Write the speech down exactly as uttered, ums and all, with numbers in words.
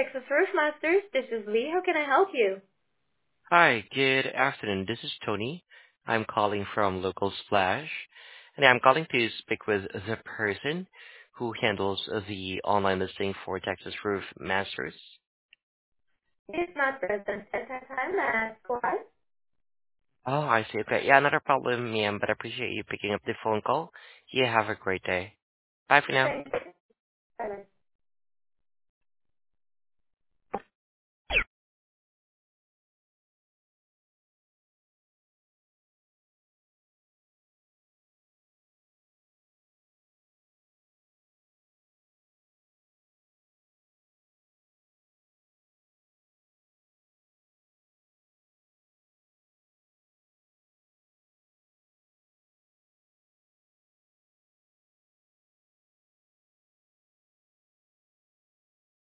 Texas Roofmasters. This is Lee. How can I help you? Hi, good afternoon. This is Tony. I'm calling from Local Splash, and I'm calling to speak with the person who handles the online listing for Texas Roof Masters. It's not present at that time. That's why. Oh, I see. Okay. Yeah, not a problem, ma'am, but I appreciate you picking up the phone call. You have a great day. Bye for now. Thank you. Bye.